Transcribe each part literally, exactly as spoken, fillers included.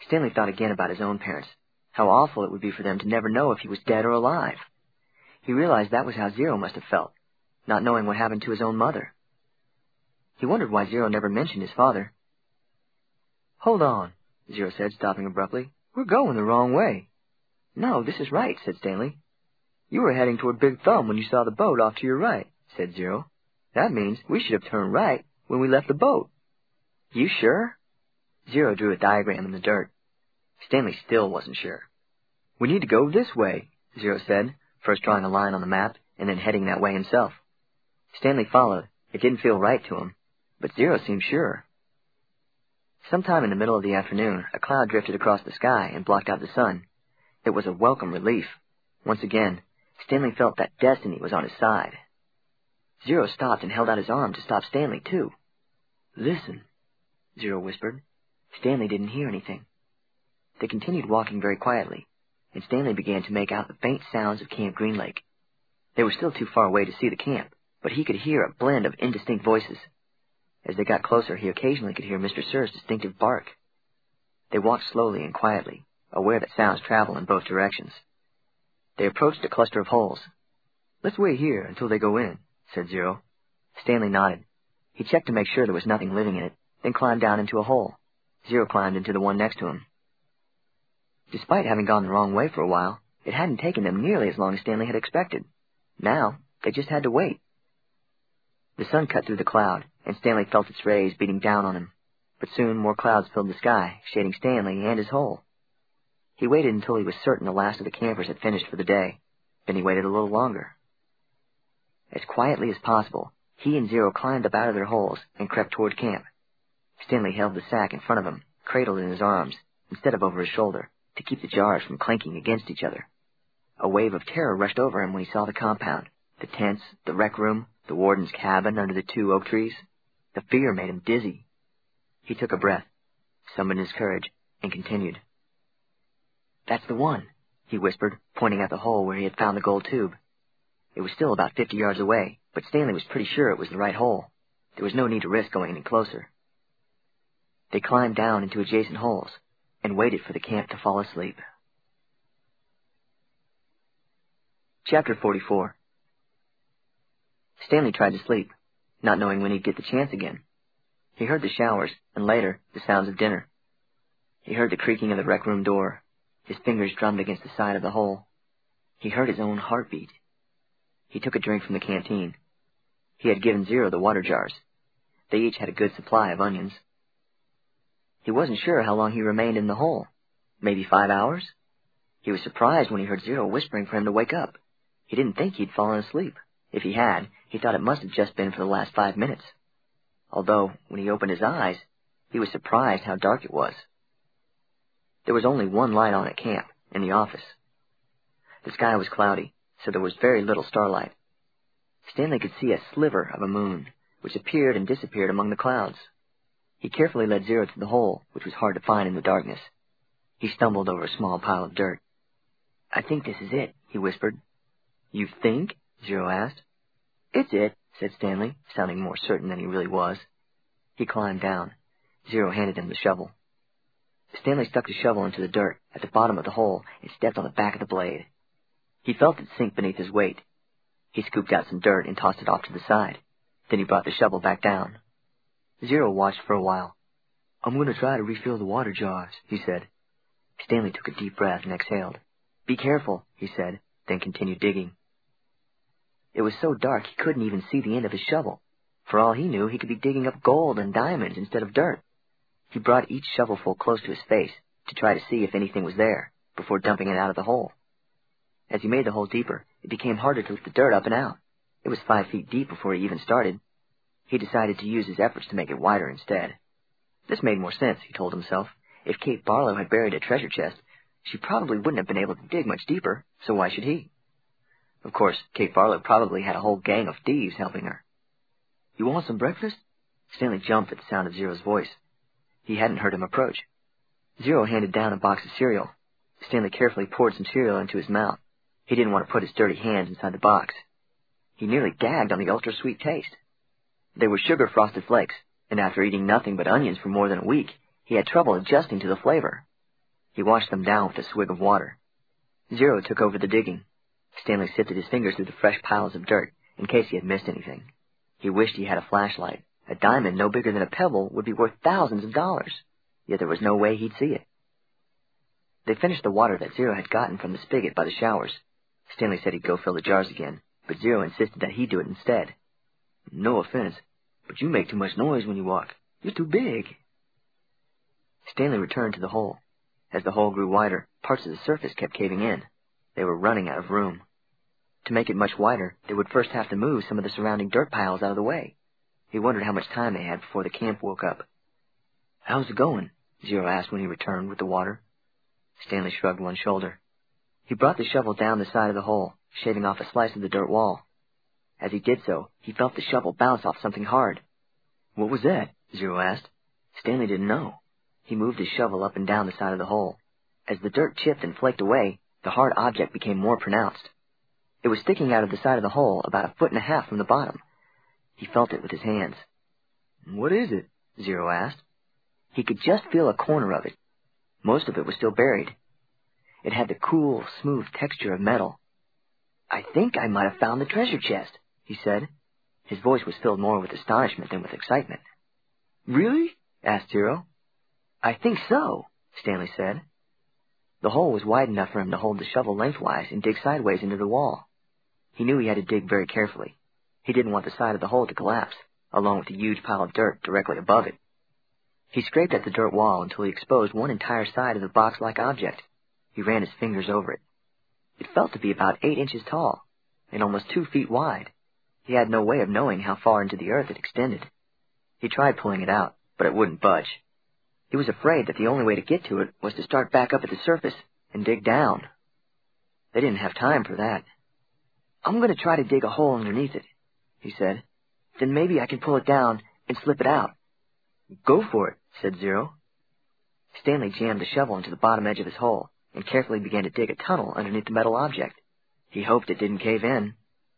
Stanley thought again about his own parents. How awful it would be for them to never know if he was dead or alive. He realized that was how Zero must have felt, not knowing what happened to his own mother. He wondered why Zero never mentioned his father. "Hold on," Zero said, stopping abruptly. "We're going the wrong way." "No, this is right," said Stanley. "You were heading toward Big Thumb when you saw the boat off to your right," said Zero. "That means we should have turned right when we left the boat." "You sure?" Zero drew a diagram in the dirt. Stanley still wasn't sure. "We need to go this way," Zero said, first drawing a line on the map and then heading that way himself. Stanley followed. It didn't feel right to him, but Zero seemed sure. Sometime in the middle of the afternoon, a cloud drifted across the sky and blocked out the sun. It was a welcome relief. Once again, Stanley felt that destiny was on his side. Zero stopped and held out his arm to stop Stanley, too. "Listen," Zero whispered. Stanley didn't hear anything. They continued walking very quietly, and Stanley began to make out the faint sounds of Camp Green Lake. They were still too far away to see the camp, but he could hear a blend of indistinct voices. As they got closer, he occasionally could hear Mister Sir's distinctive bark. They walked slowly and quietly, aware that sounds travel in both directions. They approached a cluster of holes. "Let's wait here until they go in," said Zero. Stanley nodded. He checked to make sure there was nothing living in it, then climbed down into a hole. Zero climbed into the one next to him. Despite having gone the wrong way for a while, it hadn't taken them nearly as long as Stanley had expected. Now, they just had to wait. The sun cut through the cloud, and Stanley felt its rays beating down on him. But soon more clouds filled the sky, shading Stanley and his hole. He waited until he was certain the last of the campers had finished for the day. Then he waited a little longer. As quietly as possible, he and Zero climbed up out of their holes and crept toward camp. Stanley held the sack in front of him, cradled in his arms, instead of over his shoulder, to keep the jars from clanking against each other. A wave of terror rushed over him when he saw the compound, the tents, the rec room, the warden's cabin under the two oak trees. The fear made him dizzy. He took a breath, summoned his courage, and continued. "That's the one," he whispered, pointing at the hole where he had found the gold tube. It was still about fifty yards away, but Stanley was pretty sure it was the right hole. There was no need to risk going any closer. They climbed down into adjacent holes and waited for the camp to fall asleep. Chapter forty-four. Stanley tried to sleep, not knowing when he'd get the chance again. He heard the showers, and later, the sounds of dinner. He heard the creaking of the rec room door. His fingers drummed against the side of the hole. He heard his own heartbeat. He took a drink from the canteen. He had given Zero the water jars. They each had a good supply of onions. He wasn't sure how long he remained in the hole. Maybe five hours? He was surprised when he heard Zero whispering for him to wake up. He didn't think he'd fallen asleep. If he had, he thought it must have just been for the last five minutes. Although, when he opened his eyes, he was surprised how dark it was. There was only one light on at camp, in the office. The sky was cloudy, so there was very little starlight. Stanley could see a sliver of a moon, which appeared and disappeared among the clouds. He carefully led Zero to the hole, which was hard to find in the darkness. He stumbled over a small pile of dirt. "I think this is it," he whispered. "You think?" Zero asked. "It's it," said Stanley, sounding more certain than he really was. He climbed down. Zero handed him the shovel. Stanley stuck the shovel into the dirt at the bottom of the hole and stepped on the back of the blade. He felt it sink beneath his weight. He scooped out some dirt and tossed it off to the side. Then he brought the shovel back down. Zero watched for a while. "I'm going to try to refill the water jars," he said. Stanley took a deep breath and exhaled. "Be careful," he said, then continued digging. It was so dark he couldn't even see the end of his shovel. For all he knew, he could be digging up gold and diamonds instead of dirt. He brought each shovelful close to his face to try to see if anything was there, before dumping it out of the hole. As he made the hole deeper, it became harder to lift the dirt up and out. It was five feet deep before he even started. He decided to use his efforts to make it wider instead. This made more sense, he told himself. If Kate Barlow had buried a treasure chest, she probably wouldn't have been able to dig much deeper, so why should he? Of course, Kate Barlow probably had a whole gang of thieves helping her. "You want some breakfast?" Stanley jumped at the sound of Zero's voice. He hadn't heard him approach. Zero handed down a box of cereal. Stanley carefully poured some cereal into his mouth. He didn't want to put his dirty hands inside the box. He nearly gagged on the ultra-sweet taste. They were sugar-frosted flakes, and after eating nothing but onions for more than a week, he had trouble adjusting to the flavor. He washed them down with a swig of water. Zero took over the digging. Stanley sifted his fingers through the fresh piles of dirt in case he had missed anything. He wished he had a flashlight. A diamond no bigger than a pebble would be worth thousands of dollars, yet there was no way he'd see it. They finished the water that Zero had gotten from the spigot by the showers. Stanley said he'd go fill the jars again, but Zero insisted that he do it instead. No offense, but you make too much noise when you walk. You're too big. Stanley returned to the hole. As the hole grew wider, parts of the surface kept caving in. They were running out of room. To make it much wider, they would first have to move some of the surrounding dirt piles out of the way. He wondered how much time they had before the camp woke up. "How's it going?" Zero asked when he returned with the water. Stanley shrugged one shoulder. He brought the shovel down the side of the hole, shaving off a slice of the dirt wall. As he did so, he felt the shovel bounce off something hard. "What was that?" Zero asked. Stanley didn't know. He moved his shovel up and down the side of the hole. As the dirt chipped and flaked away, the hard object became more pronounced. It was sticking out of the side of the hole about a foot and a half from the bottom. He felt it with his hands. "What is it?" Zero asked. He could just feel a corner of it. Most of it was still buried. It had the cool, smooth texture of metal. "I think I might have found the treasure chest," he said. His voice was filled more with astonishment than with excitement. "Really?" asked Zero. "I think so," Stanley said. The hole was wide enough for him to hold the shovel lengthwise and dig sideways into the wall. He knew he had to dig very carefully. He didn't want the side of the hole to collapse, along with the huge pile of dirt directly above it. He scraped at the dirt wall until he exposed one entire side of the box-like object. He ran his fingers over it. It felt to be about eight inches tall and almost two feet wide. He had no way of knowing how far into the earth it extended. He tried pulling it out, but it wouldn't budge. He was afraid that the only way to get to it was to start back up at the surface and dig down. They didn't have time for that. "I'm going to try to dig a hole underneath it," he said. "Then maybe I can pull it down and slip it out." "Go for it," said Zero. Stanley jammed the shovel into the bottom edge of his hole and carefully began to dig a tunnel underneath the metal object. He hoped it didn't cave in.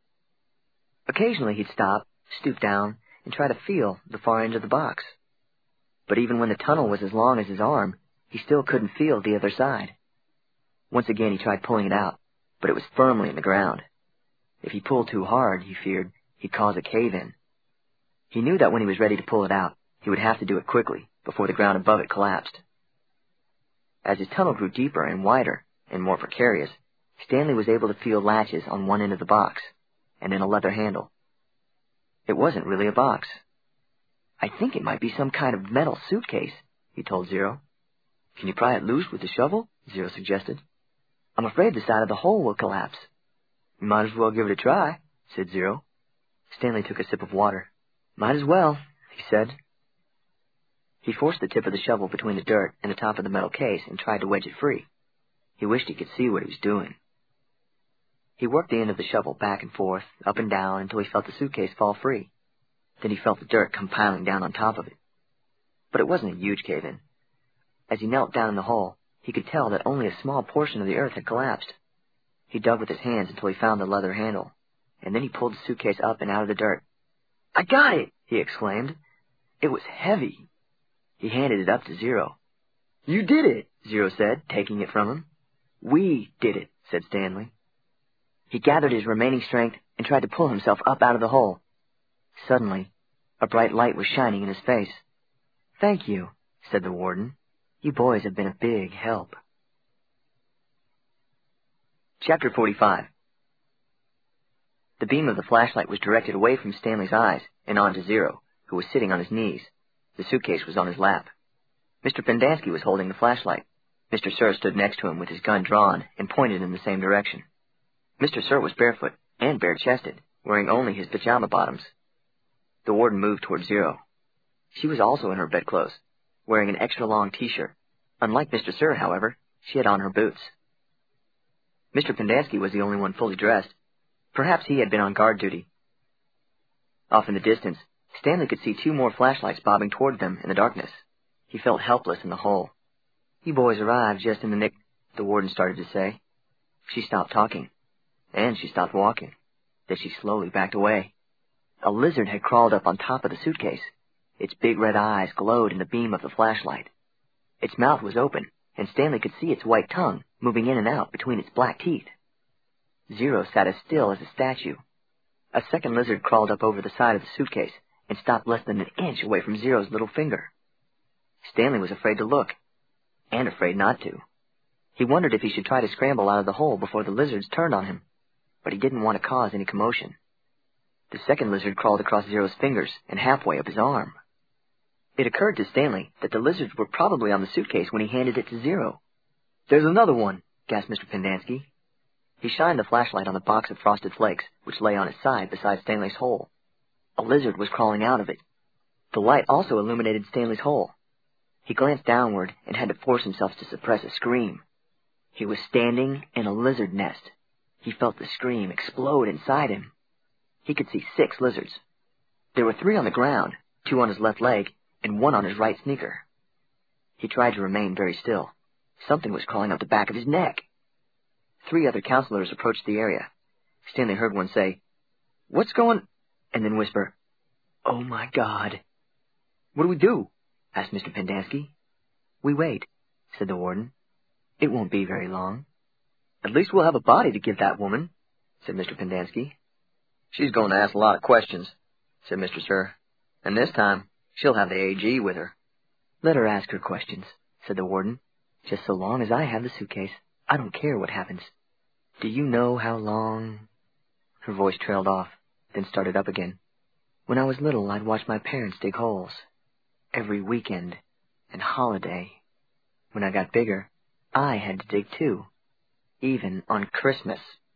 Occasionally he'd stop, stoop down, and try to feel the far end of the box. But even when the tunnel was as long as his arm, he still couldn't feel the other side. Once again he tried pulling it out, but it was firmly in the ground. If he pulled too hard, he feared, he'd cause a cave-in. He knew that when he was ready to pull it out, he would have to do it quickly, before the ground above it collapsed. As his tunnel grew deeper and wider, and more precarious, Stanley was able to feel latches on one end of the box, and then a leather handle. It wasn't really a box. "I think it might be some kind of metal suitcase," he told Zero. "Can you pry it loose with the shovel?" Zero suggested. "I'm afraid the side of the hole will collapse." "You might as well give it a try," said Zero. Stanley took a sip of water. "Might as well," he said. He forced the tip of the shovel between the dirt and the top of the metal case and tried to wedge it free. He wished he could see what he was doing. He worked the end of the shovel back and forth, up and down, until he felt the suitcase fall free. Then he felt the dirt come piling down on top of it. But it wasn't a huge cave-in. As he knelt down in the hole, he could tell that only a small portion of the earth had collapsed. He dug with his hands until he found the leather handle, and then he pulled the suitcase up and out of the dirt. "I got it!" he exclaimed. It was heavy. He handed it up to Zero. "You did it," Zero said, taking it from him. "We did it," said Stanley. He gathered his remaining strength and tried to pull himself up out of the hole. Suddenly, a bright light was shining in his face. "Thank you," said the warden. "You boys have been a big help." Chapter forty-five. The beam of the flashlight was directed away from Stanley's eyes and on to Zero, who was sitting on his knees. The suitcase was on his lap. Mister Pendanski was holding the flashlight. Mister Sir stood next to him with his gun drawn and pointed in the same direction. Mister Sir was barefoot and bare-chested, wearing only his pajama bottoms. The warden moved toward Zero. She was also in her bedclothes, wearing an extra-long T-shirt. Unlike Mister Sir, however, she had on her boots. Mister Pendanski was the only one fully dressed. Perhaps he had been on guard duty. Off in the distance, Stanley could see two more flashlights bobbing toward them in the darkness. He felt helpless in the hole. "You boys arrived just in the nick," the warden started to say. She stopped talking, and she stopped walking. Then she slowly backed away. A lizard had crawled up on top of the suitcase. Its big red eyes glowed in the beam of the flashlight. Its mouth was open, and Stanley could see its white tongue moving in and out between its black teeth. Zero sat as still as a statue. A second lizard crawled up over the side of the suitcase and stopped less than an inch away from Zero's little finger. Stanley was afraid to look, and afraid not to. He wondered if he should try to scramble out of the hole before the lizards turned on him, but he didn't want to cause any commotion. The second lizard crawled across Zero's fingers and halfway up his arm. It occurred to Stanley that the lizards were probably on the suitcase when he handed it to Zero. "There's another one," gasped Mister Pendanski. He shined the flashlight on the box of Frosted Flakes, which lay on its side beside Stanley's hole. A lizard was crawling out of it. The light also illuminated Stanley's hole. He glanced downward and had to force himself to suppress a scream. He was standing in a lizard nest. He felt the scream explode inside him. He could see six lizards. There were three on the ground, two on his left leg, and one on his right sneaker. He tried to remain very still. Something was crawling up the back of his neck. Three other counselors approached the area. Stanley heard one say, "What's going—" and then whisper, "Oh, my God." "What do we do?" asked Mister Pendanski. "We wait," said the warden. "It won't be very long." "At least we'll have a body to give that woman," said Mister Pendanski. "She's going to ask a lot of questions," said Mister Sir. "And this time, she'll have the A G with her." "Let her ask her questions," said the warden. "Just so long as I have the suitcase, I don't care what happens. Do you know how long—" Her voice trailed off, then started up again. "When I was little, I'd watch my parents dig holes. Every weekend and holiday. When I got bigger, I had to dig too. Even on Christmas."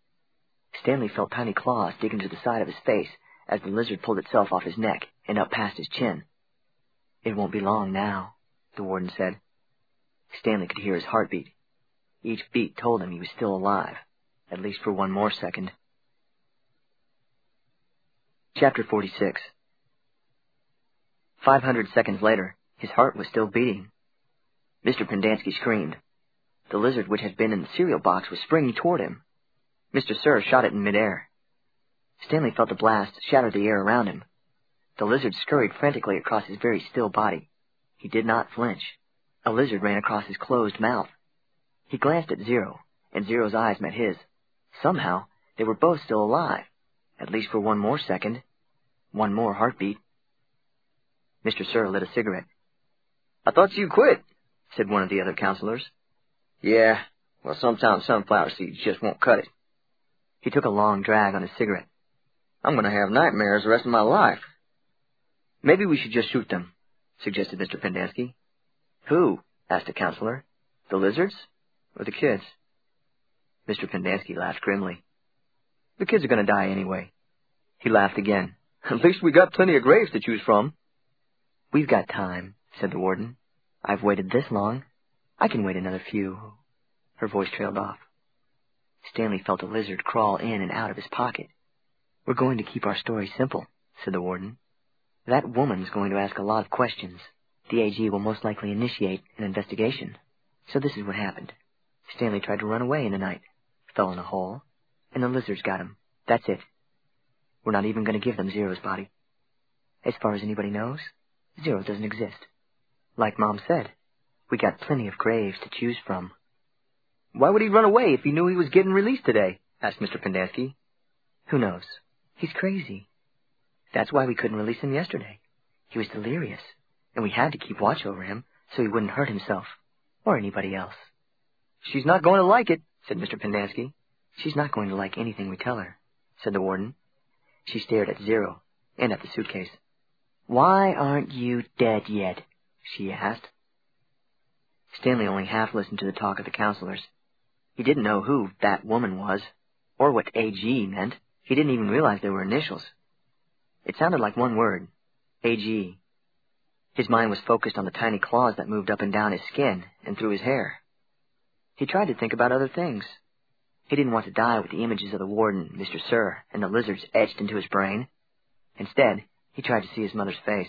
Stanley felt tiny claws dig into the side of his face as the lizard pulled itself off his neck and up past his chin. "It won't be long now," the warden said. Stanley could hear his heartbeat. Each beat told him he was still alive, at least for one more second. Chapter forty-six. Five hundred seconds later, his heart was still beating. Mister Pendanski screamed. The lizard which had been in the cereal box was springing toward him. Mister Sir shot it in midair. Stanley felt the blast shatter the air around him. The lizard scurried frantically across his very still body. He did not flinch. A lizard ran across his closed mouth. He glanced at Zero, and Zero's eyes met his. Somehow, they were both still alive, at least for one more second, one more heartbeat. Mister Sir lit a cigarette. "I thought you quit," said one of the other counselors. "Yeah, well, sometimes sunflower seeds just won't cut it." He took a long drag on his cigarette. "I'm going to have nightmares the rest of my life." "Maybe we should just shoot them," suggested Mister Pendanski. "Who?" asked a counselor. "The lizards or the kids?" Mister Pendanski laughed grimly. "The kids are going to die anyway." He laughed again. "At least we got plenty of graves to choose from." "We've got time," said the warden. "I've waited this long. I can wait another few." Her voice trailed off. Stanley felt a lizard crawl in and out of his pocket. "We're going to keep our story simple," said the warden. "That woman's going to ask a lot of questions. The A G will most likely initiate an investigation. So this is what happened. Stanley tried to run away in the night, fell in a hole, and the lizards got him. That's it. We're not even going to give them Zero's body. As far as anybody knows, Zero doesn't exist. Like Mom said, we got plenty of graves to choose from." "Why would he run away if he knew he was getting released today?" asked Mister Pendanski. "Who knows? He's crazy. That's why we couldn't release him yesterday. He was delirious, and we had to keep watch over him so he wouldn't hurt himself or anybody else." "She's not going to like it," said Mister Pendanski. "She's not going to like anything we tell her," said the warden. She stared at Zero and at the suitcase. "Why aren't you dead yet?" she asked. Stanley only half listened to the talk of the counselors. He didn't know who that woman was, or what A G meant. He didn't even realize they were initials. It sounded like one word, A G. His mind was focused on the tiny claws that moved up and down his skin and through his hair. He tried to think about other things. He didn't want to die with the images of the warden, Mister Sir, and the lizards etched into his brain. Instead, he tried to see his mother's face.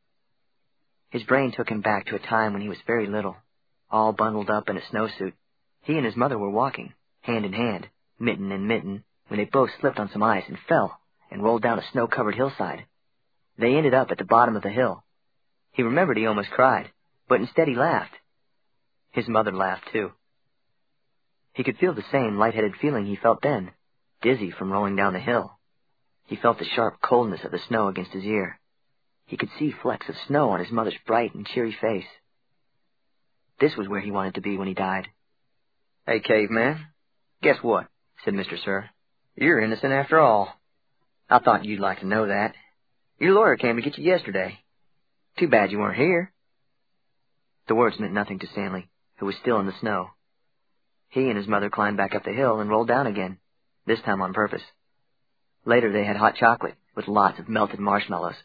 His brain took him back to a time when he was very little, all bundled up in a snowsuit. He and his mother were walking, hand in hand, mitten in mitten, when they both slipped on some ice and fell and rolled down a snow-covered hillside. They ended up at the bottom of the hill. He remembered he almost cried, but instead he laughed. His mother laughed, too. He could feel the same lightheaded feeling he felt then, dizzy from rolling down the hill. He felt the sharp coldness of the snow against his ear. He could see flecks of snow on his mother's bright and cheery face. This was where he wanted to be when he died. "Hey, caveman, guess what?" said Mister Sir. "You're innocent after all. I thought you'd like to know that. Your lawyer came to get you yesterday. Too bad you weren't here." The words meant nothing to Stanley, who was still in the snow. He and his mother climbed back up the hill and rolled down again, this time on purpose. Later they had hot chocolate with lots of melted marshmallows.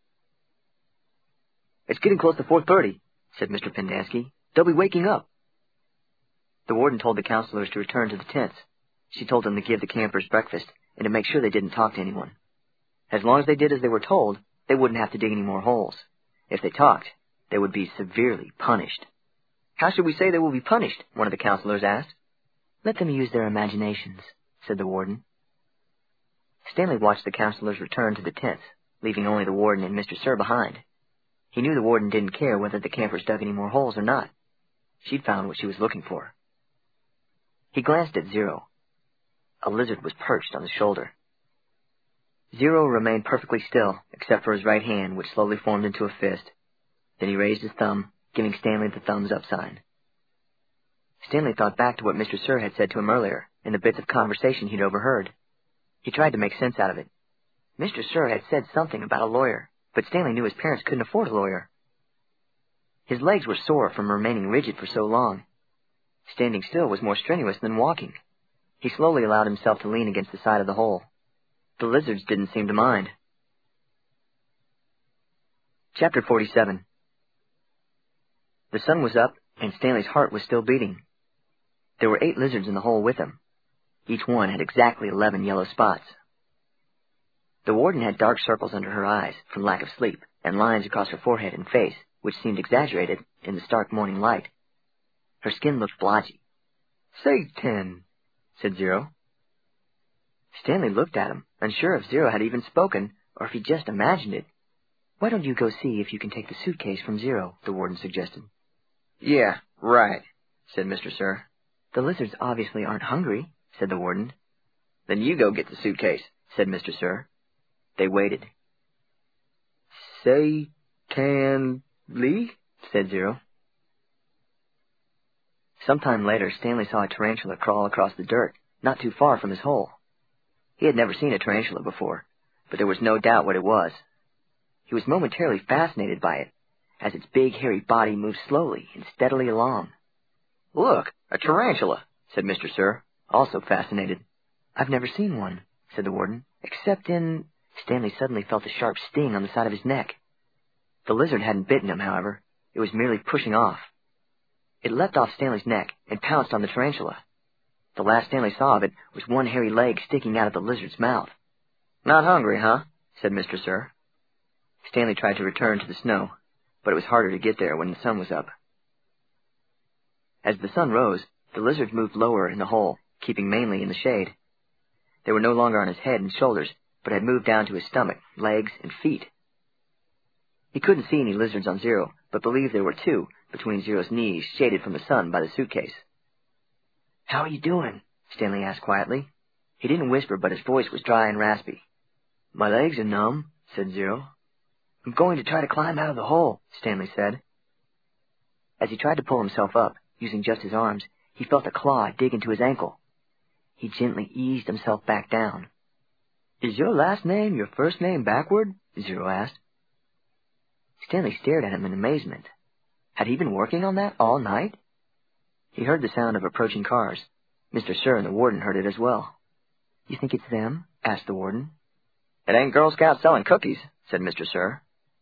"It's getting close to four thirty, said Mister Pendanski. "They'll be waking up." The warden told the counselors to return to the tents. She told them to give the campers breakfast and to make sure they didn't talk to anyone. As long as they did as they were told, they wouldn't have to dig any more holes. If they talked, they would be severely punished. "How should we say they will be punished?" one of the counselors asked. "Let them use their imaginations," said the warden. Stanley watched the counselors return to the tents, leaving only the warden and Mister Sir behind. He knew the warden didn't care whether the campers dug any more holes or not. She'd found what she was looking for. He glanced at Zero. A lizard was perched on his shoulder. Zero remained perfectly still, except for his right hand, which slowly formed into a fist. Then he raised his thumb, giving Stanley the thumbs-up sign. Stanley thought back to what Mister Sir had said to him earlier, and the bits of conversation he'd overheard. He tried to make sense out of it. Mister Sir had said something about a lawyer, but Stanley knew his parents couldn't afford a lawyer. His legs were sore from remaining rigid for so long. Standing still was more strenuous than walking. He slowly allowed himself to lean against the side of the hole. The lizards didn't seem to mind. Chapter forty-seven. The sun was up, and Stanley's heart was still beating. There were eight lizards in the hole with him. Each one had exactly eleven yellow spots. The warden had dark circles under her eyes from lack of sleep, and lines across her forehead and face, which seemed exaggerated in the stark morning light. Her skin looked blotchy. "Say ten," said Zero. Stanley looked at him, unsure if Zero had even spoken, or if he just imagined it. "Why don't you go see if you can take the suitcase from Zero?" the warden suggested. "Yeah, right," said Mister Sir. "The lizards obviously aren't hungry," said the warden. "Then you go get the suitcase," said Mister Sir. They waited. "Say can Lee," said Zero. Sometime later, Stanley saw a tarantula crawl across the dirt, not too far from his hole. He had never seen a tarantula before, but there was no doubt what it was. He was momentarily fascinated by it, as its big, hairy body moved slowly and steadily along. "Look, a tarantula," said Mister Sir, also fascinated. "I've never seen one," said the warden, "except in—" Stanley suddenly felt a sharp sting on the side of his neck. The lizard hadn't bitten him, however. It was merely pushing off. It leapt off Stanley's neck and pounced on the tarantula. The last Stanley saw of it was one hairy leg sticking out of the lizard's mouth. "Not hungry, huh?" said Mister Sir. Stanley tried to return to the snow, but it was harder to get there when the sun was up. As the sun rose, the lizard moved lower in the hole, keeping mainly in the shade. They were no longer on his head and shoulders, but had moved down to his stomach, legs, and feet. He couldn't see any lizards on Zero, but believed there were two, between Zero's knees, shaded from the sun by the suitcase. "How are you doing?" Stanley asked quietly. He didn't whisper, but his voice was dry and raspy. "My legs are numb," said Zero. "I'm going to try to climb out of the hole," Stanley said. As he tried to pull himself up, using just his arms, he felt a claw dig into his ankle. He gently eased himself back down. "Is your last name your first name backward?" Zero asked. Stanley stared at him in amazement. Had he been working on that all night? He heard the sound of approaching cars. Mister Sir and the warden heard it as well. "You think it's them?" asked the warden. "It ain't Girl Scouts selling cookies," said Mister Sir.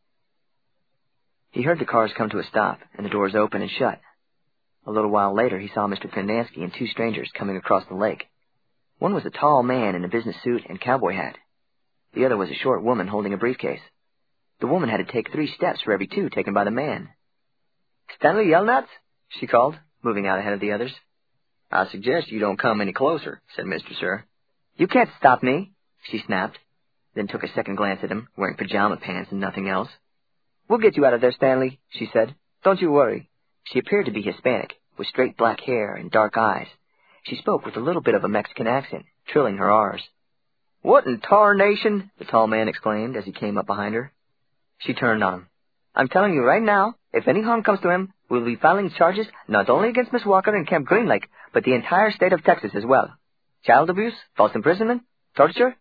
He heard the cars come to a stop, and the doors open and shut. A little while later, he saw Mister Pendanski and two strangers coming across the lake. One was a tall man in a business suit and cowboy hat. The other was a short woman holding a briefcase. The woman had to take three steps for every two taken by the man. "Stanley Yelnats?" she called, moving out ahead of the others. "I suggest you don't come any closer," said Mister Sir. "You can't stop me," she snapped, then took a second glance at him, wearing pajama pants and nothing else. "We'll get you out of there, Stanley," she said. "Don't you worry." She appeared to be Hispanic, with straight black hair and dark eyes. She spoke with a little bit of a Mexican accent, trilling her R's. "What in tarnation?" the tall man exclaimed as he came up behind her. She turned on him. "I'm telling you right now, if any harm comes to him, we'll be filing charges not only against Miss Walker and Camp Green Lake, but the entire state of Texas as well. Child abuse, false imprisonment, torture."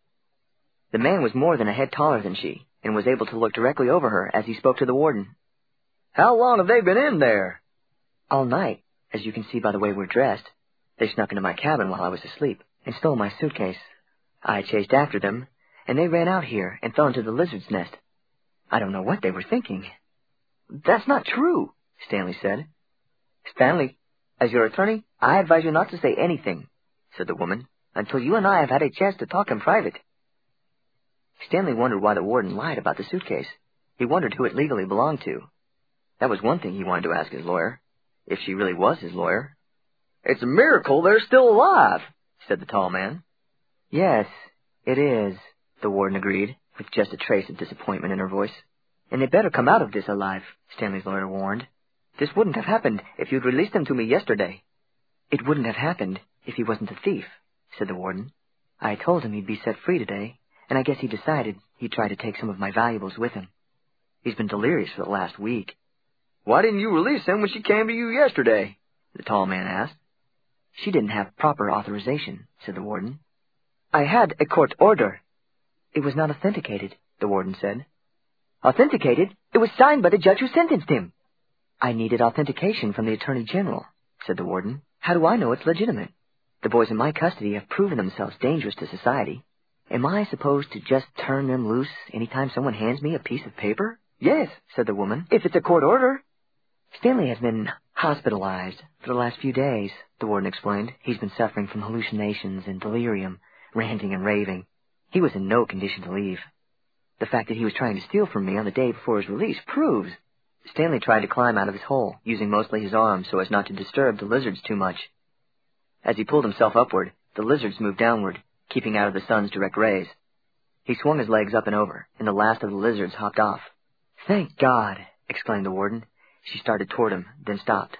The man was more than a head taller than she, and was able to look directly over her as he spoke to the warden. "How long have they been in there?" "All night, as you can see by the way we're dressed. They snuck into my cabin while I was asleep and stole my suitcase. I chased after them, and they ran out here and fell into the lizard's nest. I don't know what they were thinking." "That's not true," Stanley said. "Stanley, as your attorney, I advise you not to say anything," said the woman, "until you and I have had a chance to talk in private." Stanley wondered why the warden lied about the suitcase. He wondered who it legally belonged to. That was one thing he wanted to ask his lawyer, if she really was his lawyer. "It's a miracle they're still alive," said the tall man. "Yes, it is," the warden agreed, with just a trace of disappointment in her voice. "And they better come out of this alive," Stanley's lawyer warned. "This wouldn't have happened if you'd released him to me yesterday." "It wouldn't have happened if he wasn't a thief," said the warden. "I told him he'd be set free today, and I guess he decided he'd try to take some of my valuables with him. He's been delirious for the last week." "Why didn't you release him when she came to you yesterday?" the tall man asked. "She didn't have proper authorization," said the warden. "I had a court order." "It was not authenticated," the warden said. "Authenticated? It was signed by the judge who sentenced him." "I needed authentication from the Attorney General," said the warden. "How do I know it's legitimate? The boys in my custody have proven themselves dangerous to society. Am I supposed to just turn them loose any time someone hands me a piece of paper?" "Yes," said the woman, "if it's a court order." "Stanley has been hospitalized for the last few days," the warden explained. "He's been suffering from hallucinations and delirium, ranting and raving. He was in no condition to leave. The fact that he was trying to steal from me on the day before his release proves—" Stanley tried to climb out of his hole, using mostly his arms so as not to disturb the lizards too much. As he pulled himself upward, the lizards moved downward, keeping out of the sun's direct rays. He swung his legs up and over, and the last of the lizards hopped off. "Thank God!" exclaimed the warden. She started toward him, then stopped.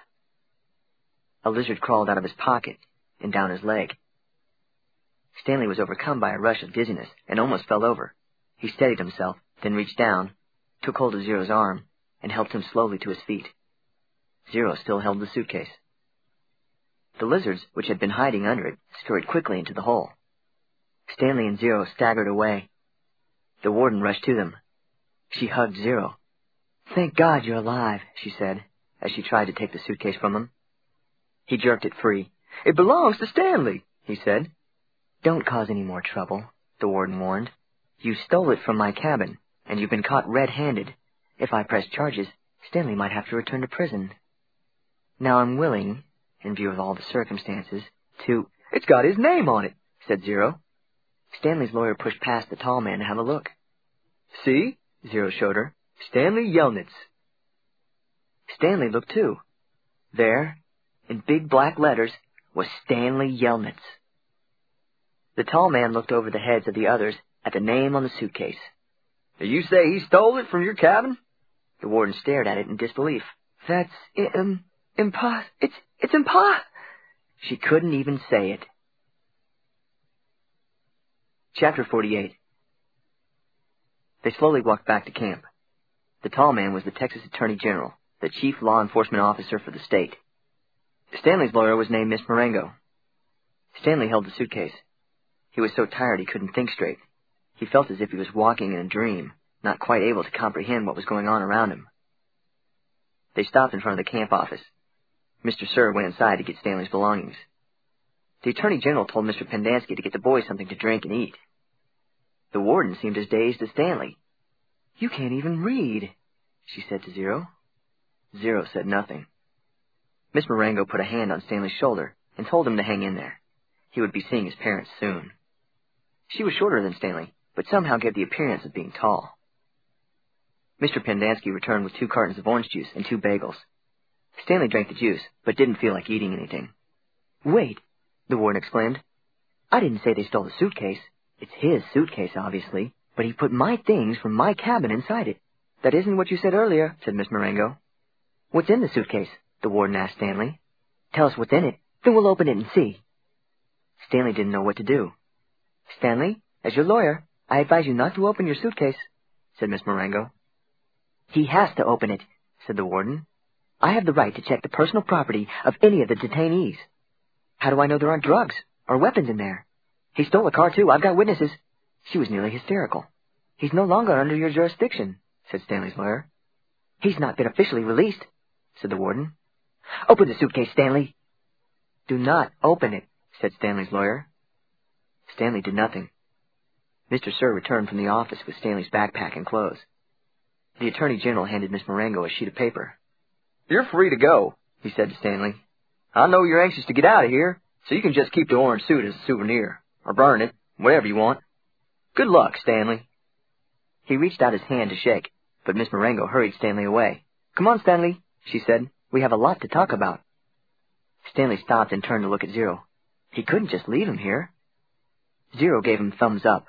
A lizard crawled out of his pocket and down his leg. Stanley was overcome by a rush of dizziness and almost fell over. He steadied himself, then reached down, took hold of Zero's arm, and helped him slowly to his feet. Zero still held the suitcase. The lizards, which had been hiding under it, scurried quickly into the hole. Stanley and Zero staggered away. The warden rushed to them. She hugged Zero. "Thank God you're alive," she said, as she tried to take the suitcase from him. He jerked it free. "It belongs to Stanley," he said. "Don't cause any more trouble," the warden warned. "You stole it from my cabin, and you've been caught red-handed. If I press charges, Stanley might have to return to prison. Now I'm willing, in view of all the circumstances, to—" "It's got his name on it," said Zero. Stanley's lawyer pushed past the tall man to have a look. "See?" Zero showed her. "Stanley Yelnats." Stanley looked too. There, in big black letters, was Stanley Yelnats. The tall man looked over the heads of the others at the name on the suitcase. "You say he stole it from your cabin?" The warden stared at it in disbelief. "That's, um, impos... It's, it's impos... She couldn't even say it. Chapter forty-eight. They slowly walked back to camp. The tall man was the Texas Attorney General, the chief law enforcement officer for the state. Stanley's lawyer was named Miss Marengo. Stanley held the suitcase. He was so tired he couldn't think straight. He felt as if he was walking in a dream, not quite able to comprehend what was going on around him. They stopped in front of the camp office. Mister Sir went inside to get Stanley's belongings. The Attorney General told Mister Pendanski to get the boys something to drink and eat. The warden seemed as dazed as Stanley. "You can't even read," she said to Zero. Zero said nothing. Miss Marengo put a hand on Stanley's shoulder and told him to hang in there. He would be seeing his parents soon. She was shorter than Stanley, but somehow gave the appearance of being tall. Mister Pendanski returned with two cartons of orange juice and two bagels. Stanley drank the juice, but didn't feel like eating anything. "Wait," the warden exclaimed. "I didn't say they stole the suitcase. It's his suitcase, obviously, but he put my things from my cabin inside it." "That isn't what you said earlier," said Miss Marengo. "What's in the suitcase?" the warden asked Stanley. Tell us what's in it, then we'll open it and see. Stanley didn't know what to do. Stanley, as your lawyer, I advise you not to open your suitcase, said Miss Marengo. He has to open it, said the warden. I have the right to check the personal property of any of the detainees. How do I know there aren't drugs or weapons in there? He stole a car, too. I've got witnesses. She was nearly hysterical. He's no longer under your jurisdiction, said Stanley's lawyer. He's not been officially released, said the warden. Open the suitcase, Stanley. Do not open it, said Stanley's lawyer. Stanley did nothing. Mister Sir returned from the office with Stanley's backpack and clothes. The Attorney General handed Miss Marengo a sheet of paper. You're free to go, he said to Stanley. I know you're anxious to get out of here, so you can just keep the orange suit as a souvenir, or burn it, whatever you want. Good luck, Stanley. He reached out his hand to shake, but Miss Marengo hurried Stanley away. Come on, Stanley, she said. We have a lot to talk about. Stanley stopped and turned to look at Zero. He couldn't just leave him here. Zero gave him thumbs up.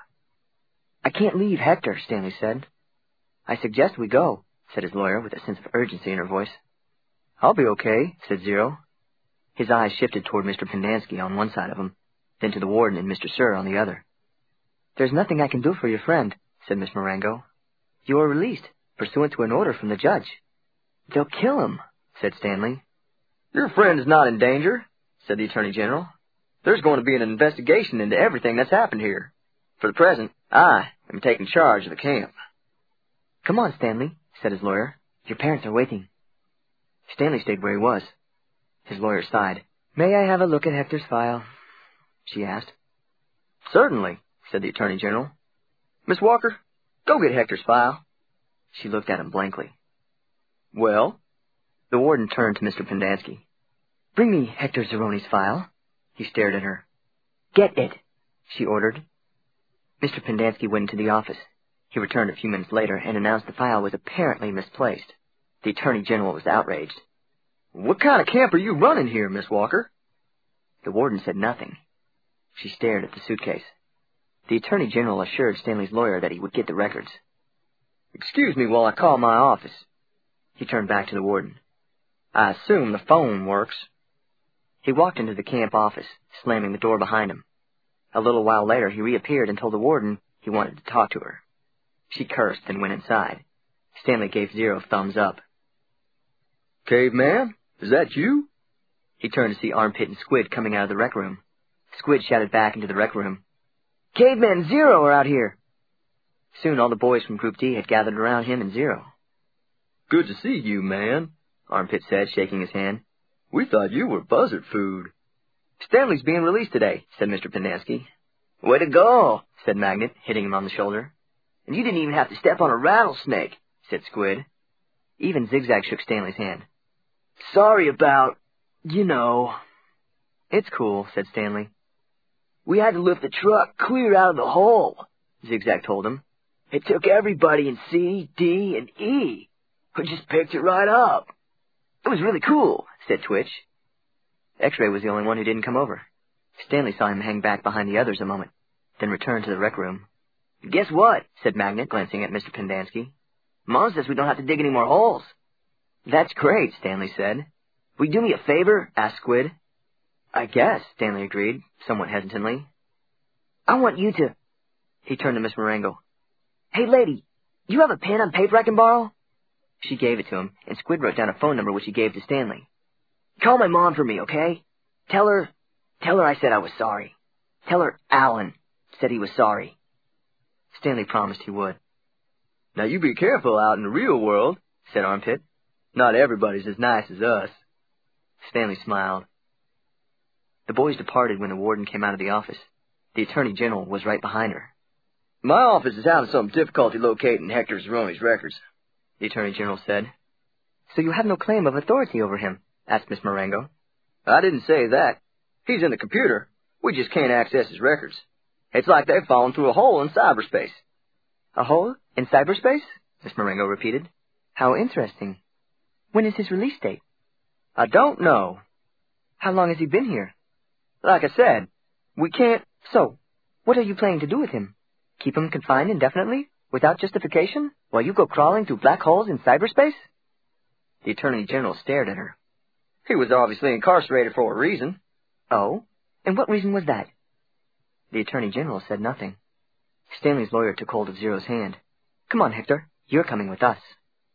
I can't leave Hector, Stanley said. I suggest we go, said his lawyer with a sense of urgency in her voice. I'll be okay, said Zero. His eyes shifted toward Mister Pendanski on one side of him, then to the warden and Mister Sir on the other. There's nothing I can do for your friend, said Miss Marengo. You are released, pursuant to an order from the judge. They'll kill him, said Stanley. Your friend is not in danger, said the Attorney General. There's going to be an investigation into everything that's happened here. For the present, I am taking charge of the camp. Come on, Stanley, said his lawyer. Your parents are waiting. Stanley stayed where he was. His lawyer sighed. May I have a look at Hector's file? She asked. Certainly, said the Attorney General. Miss Walker, go get Hector's file. She looked at him blankly. Well? The warden turned to Mister Pendanski. Bring me Hector Zeroni's file. He stared at her. Get it, she ordered. Mister Pendanski went into the office. He returned a few minutes later and announced the file was apparently misplaced. The Attorney General was outraged. What kind of camp are you running here, Miss Walker? The warden said nothing. She stared at the suitcase. The Attorney General assured Stanley's lawyer that he would get the records. Excuse me while I call my office. He turned back to the warden. I assume the phone works. He walked into the camp office, slamming the door behind him. A little while later, he reappeared and told the warden he wanted to talk to her. She cursed and went inside. Stanley gave Zero thumbs up. Caveman, is that you? He turned to see Armpit and Squid coming out of the rec room. Squid shouted back into the rec room. Caveman and Zero are out here. Soon all the boys from Group D had gathered around him and Zero. Good to see you, man, Armpit said, shaking his hand. We thought you were buzzard food. Stanley's being released today, said Mister Pendanski. Way to go, said Magnet, hitting him on the shoulder. And you didn't even have to step on a rattlesnake, said Squid. Even Zigzag shook Stanley's hand. Sorry about, you know. It's cool, said Stanley. We had to lift the truck clear out of the hole, Zigzag told him. It took everybody in C, D, and E. We just picked it right up. It was really cool, said Twitch. X-Ray was the only one who didn't come over. Stanley saw him hang back behind the others a moment, then return to the rec room. Guess what? Said Magnet, glancing at Mister Pendanski. Mom says we don't have to dig any more holes. That's great, Stanley said. Will you do me a favor? Asked Squid. I guess, Stanley agreed, somewhat hesitantly. I want you to... He turned to Miss Marengo. Hey, lady, do you have a pen and paper I can borrow? She gave it to him, and Squid wrote down a phone number which he gave to Stanley. Call my mom for me, okay? Tell her... Tell her I said I was sorry. Tell her Alan said he was sorry. Stanley promised he would. Now you be careful out in the real world, said Armpit. Not everybody's as nice as us. Stanley smiled. The boys departed when the warden came out of the office. The Attorney General was right behind her. My office is having some difficulty locating Hector Zeroni's records, the Attorney General said. So you have no claim of authority over him? Asked Miss Marengo. I didn't say that. He's in the computer. We just can't access his records. It's like they've fallen through a hole in cyberspace. A hole in cyberspace? Miss Marengo repeated. How interesting. When is his release date? I don't know. How long has he been here? Like I said, we can't... So, what are you planning to do with him? Keep him confined indefinitely, without justification, while you go crawling through black holes in cyberspace? The Attorney General stared at her. He was obviously incarcerated for a reason. Oh? And what reason was that? The Attorney General said nothing. Stanley's lawyer took hold of Zero's hand. Come on, Hector. You're coming with us.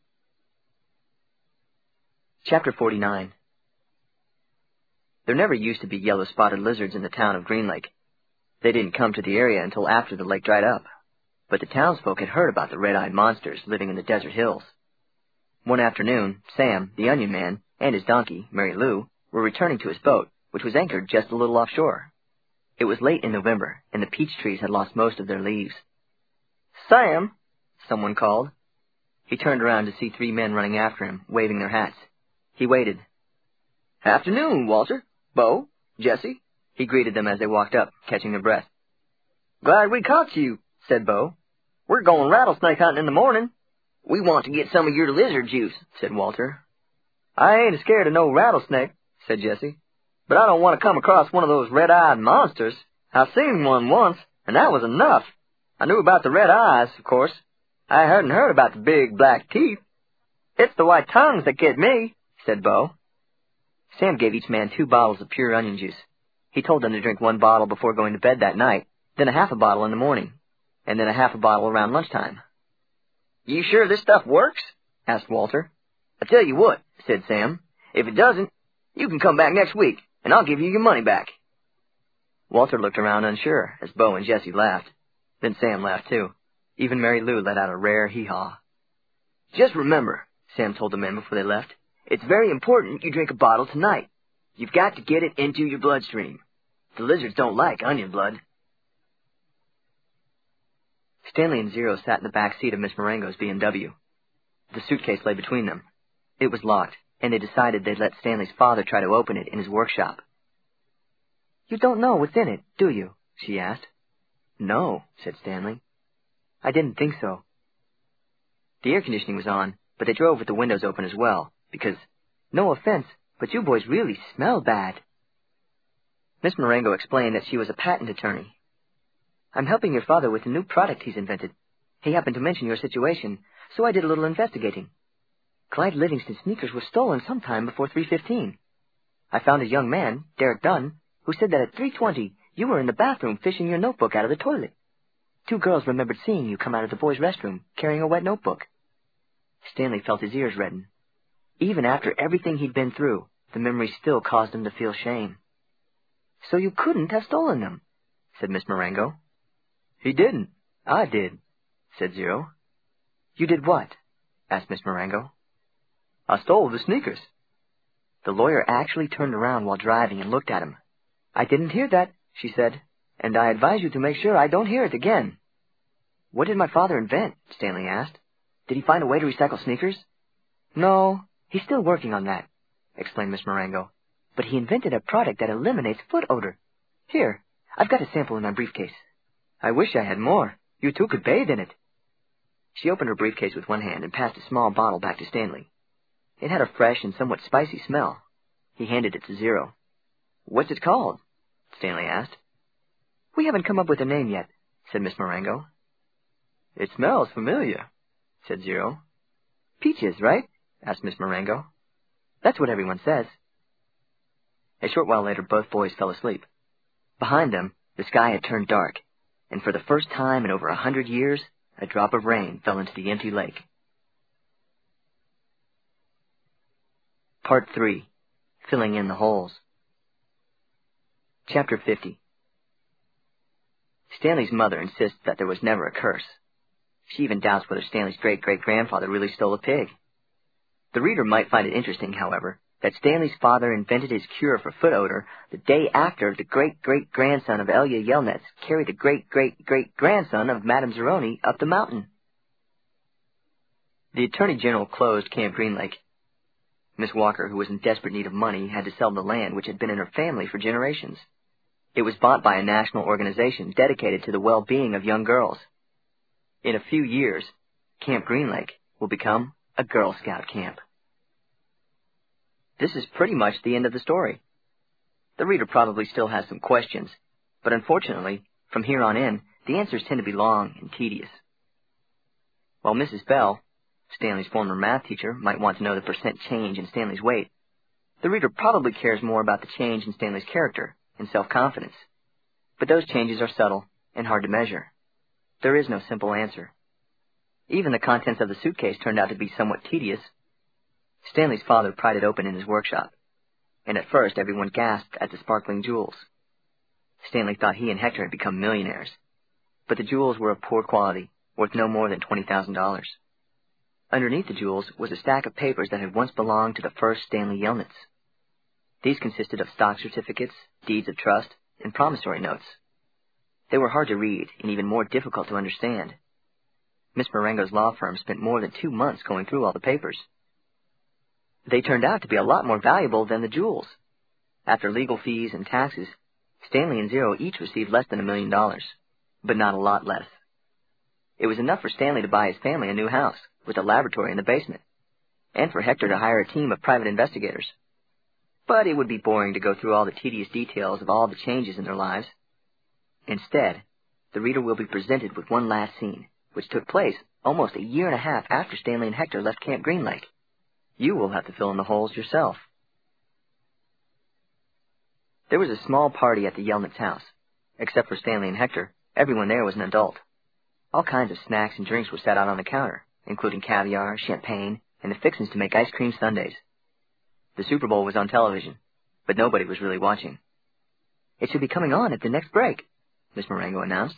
Chapter forty-nine. There never used to be yellow-spotted lizards in the town of Green Lake. They didn't come to the area until after the lake dried up. But the townsfolk had heard about the red-eyed monsters living in the desert hills. One afternoon, Sam, the onion man, and his donkey, Mary Lou, were returning to his boat, which was anchored just a little offshore. It was late in November, and the peach trees had lost most of their leaves. Sam, someone called. He turned around to see three men running after him, waving their hats. He waited. Afternoon, Walter, Bo, Jesse, he greeted them as they walked up, catching their breath. Glad we caught you, said Bo. We're going rattlesnake hunting in the morning. We want to get some of your lizard juice, said Walter. I ain't scared of no rattlesnake, said Jesse, but I don't want to come across one of those red-eyed monsters. I've seen one once, and that was enough. I knew about the red eyes, of course. I hadn't heard about the big black teeth. It's the white tongues that get me, said Bo. Sam gave each man two bottles of pure onion juice. He told them to drink one bottle before going to bed that night, then a half a bottle in the morning, and then a half a bottle around lunchtime. You sure this stuff works? Asked Walter. I tell you what, said Sam. If it doesn't, you can come back next week, and I'll give you your money back. Walter looked around unsure as Bo and Jesse laughed. Then Sam laughed too. Even Mary Lou let out a rare hee-haw. Just remember, Sam told the men before they left, it's very important you drink a bottle tonight. You've got to get it into your bloodstream. The lizards don't like onion blood. Stanley and Zero sat in the back seat of Miss Marengo's B M W. The suitcase lay between them. It was locked, and they decided they'd let Stanley's father try to open it in his workshop. You don't know what's in it, do you? She asked. No, said Stanley. I didn't think so. The air conditioning was on, but they drove with the windows open as well, because, no offense, but you boys really smell bad. Miss Marengo explained that she was a patent attorney. I'm helping your father with a new product he's invented. He happened to mention your situation, so I did a little investigating. Clyde Livingston's sneakers were stolen sometime before three fifteen. I found a young man, Derek Dunn, who said that at three twenty you were in the bathroom fishing your notebook out of the toilet. Two girls remembered seeing you come out of the boys' restroom carrying a wet notebook. Stanley felt his ears redden. Even after everything he'd been through, the memory still caused him to feel shame. So you couldn't have stolen them, said Miss Marengo. He didn't. I did, said Zero. You did what? Asked Miss Marengo. I stole the sneakers. The lawyer actually turned around while driving and looked at him. I didn't hear that, she said, and I advise you to make sure I don't hear it again. What did my father invent? Stanley asked. Did he find a way to recycle sneakers? No, he's still working on that, explained Miss Marengo. But he invented a product that eliminates foot odor. Here, I've got a sample in my briefcase. I wish I had more. You two could bathe in it. She opened her briefcase with one hand and passed a small bottle back to Stanley. It had a fresh and somewhat spicy smell. He handed it to Zero. What's it called? Stanley asked. We haven't come up with a name yet, said Miss Marengo. It smells familiar, said Zero. Peaches, right? Asked Miss Marengo. That's what everyone says. A short while later, both boys fell asleep. Behind them, the sky had turned dark, and for the first time in over a hundred years, a drop of rain fell into the empty lake. Part three. Filling in the holes. Chapter fifty. Stanley's mother insists that there was never a curse. She even doubts whether Stanley's great-great-grandfather really stole a pig. The reader might find it interesting, however, that Stanley's father invented his cure for foot odor the day after the great-great-grandson of Elia Yelnats carried the great-great-great-grandson of Madame Zeroni up the mountain. The Attorney General closed Camp Green Lake. Miss Walker, who was in desperate need of money, had to sell the land which had been in her family for generations. It was bought by a national organization dedicated to the well-being of young girls. In a few years, Camp Green Lake will become a Girl Scout camp. This is pretty much the end of the story. The reader probably still has some questions, but unfortunately, from here on in, the answers tend to be long and tedious. While Missus Bell, Stanley's former math teacher, might want to know the percent change in Stanley's weight, The reader probably cares more about the change in Stanley's character and self-confidence. But those changes are subtle and hard to measure. There is no simple answer. Even the contents of the suitcase turned out to be somewhat tedious. Stanley's father pried it open in his workshop, and at first everyone gasped at the sparkling jewels. Stanley thought he and Hector had become millionaires, but the jewels were of poor quality, worth no more than twenty thousand dollars. Underneath the jewels was a stack of papers that had once belonged to the first Stanley Yelnats. These consisted of stock certificates, deeds of trust, and promissory notes. They were hard to read and even more difficult to understand. Miss Marengo's law firm spent more than two months going through all the papers. They turned out to be a lot more valuable than the jewels. After legal fees and taxes, Stanley and Zero each received less than a million dollars, but not a lot less. It was enough for Stanley to buy his family a new house with a laboratory in the basement, and for Hector to hire a team of private investigators. But it would be boring to go through all the tedious details of all the changes in their lives. Instead, the reader will be presented with one last scene, which took place almost a year and a half after Stanley and Hector left Camp Green Lake. You will have to fill in the holes yourself. There was a small party at the Yelnats' house. Except for Stanley and Hector, everyone there was an adult. All kinds of snacks and drinks were set out on the counter, including caviar, champagne, and the fixings to make ice cream sundaes. The Super Bowl was on television, but nobody was really watching. It should be coming on at the next break, Miss Marengo announced.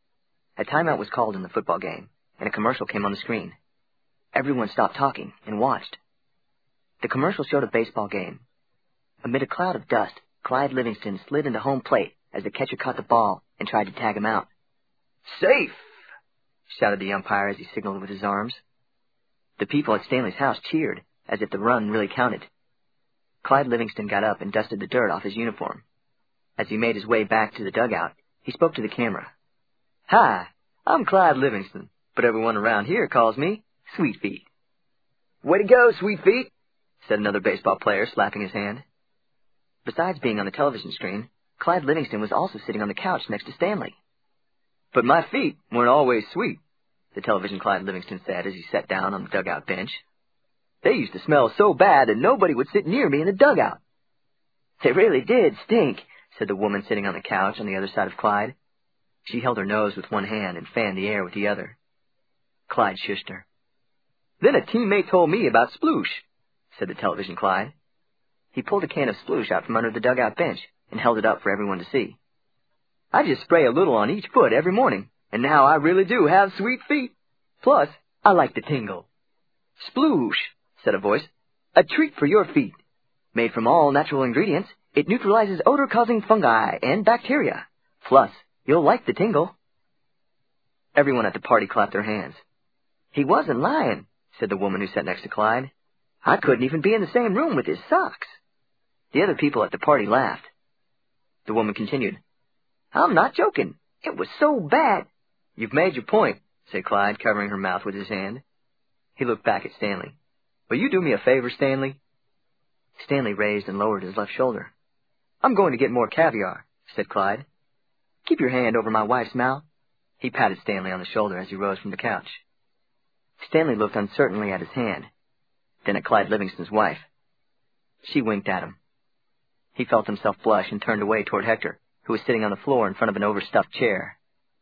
A timeout was called in the football game, and a commercial came on the screen. Everyone stopped talking and watched. The commercial showed a baseball game. Amid a cloud of dust, Clyde Livingston slid into home plate as the catcher caught the ball and tried to tag him out. "Safe!" shouted the umpire as he signaled with his arms. The people at Stanley's house cheered, as if the run really counted. Clyde Livingston got up and dusted the dirt off his uniform. As he made his way back to the dugout, he spoke to the camera. "Hi, I'm Clyde Livingston, but everyone around here calls me Sweet Feet." "Way to go, Sweet Feet," said another baseball player, slapping his hand. Besides being on the television screen, Clyde Livingston was also sitting on the couch next to Stanley. "But my feet weren't always sweet," the television Clyde Livingston said as he sat down on the dugout bench. "They used to smell so bad that nobody would sit near me in the dugout." "They really did stink," said the woman sitting on the couch on the other side of Clyde. She held her nose with one hand and fanned the air with the other. Clyde shushed her. "Then a teammate told me about sploosh," said the television Clyde. He pulled a can of sploosh out from under the dugout bench and held it up for everyone to see. "I just spray a little on each foot every morning, and now I really do have sweet feet. Plus, I like the tingle." "Sploosh," said a voice. "A treat for your feet. Made from all natural ingredients, it neutralizes odor-causing fungi and bacteria. Plus, you'll like the tingle." Everyone at the party clapped their hands. "He wasn't lying," said the woman who sat next to Clyde. "I couldn't even be in the same room with his socks." The other people at the party laughed. The woman continued. "I'm not joking. It was so bad." "You've made your point," said Clyde, covering her mouth with his hand. He looked back at Stanley. "Will you do me a favor, Stanley?" Stanley raised and lowered his left shoulder. "I'm going to get more caviar," said Clyde. "Keep your hand over my wife's mouth." He patted Stanley on the shoulder as he rose from the couch. Stanley looked uncertainly at his hand, then at Clyde Livingston's wife. She winked at him. He felt himself blush and turned away toward Hector, who was sitting on the floor in front of an overstuffed chair.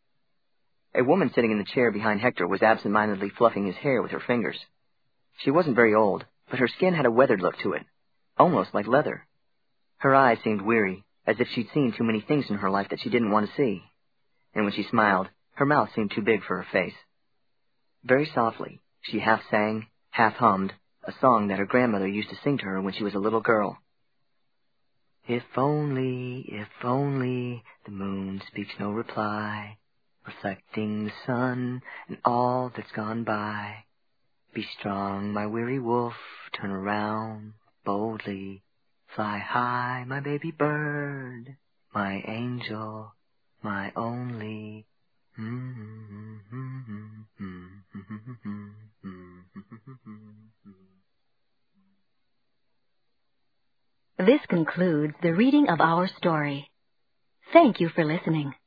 A woman sitting in the chair behind Hector was absent-mindedly fluffing his hair with her fingers. She wasn't very old, but her skin had a weathered look to it, almost like leather. Her eyes seemed weary, as if she'd seen too many things in her life that she didn't want to see. And when she smiled, her mouth seemed too big for her face. Very softly, she half sang, half hummed, a song that her grandmother used to sing to her when she was a little girl. "If only, if only, the moon speaks no reply, reflecting the sun and all that's gone by. Be strong, my weary wolf, turn around boldly, fly high, my baby bird, my angel, my only." This concludes the reading of our story. Thank you for listening.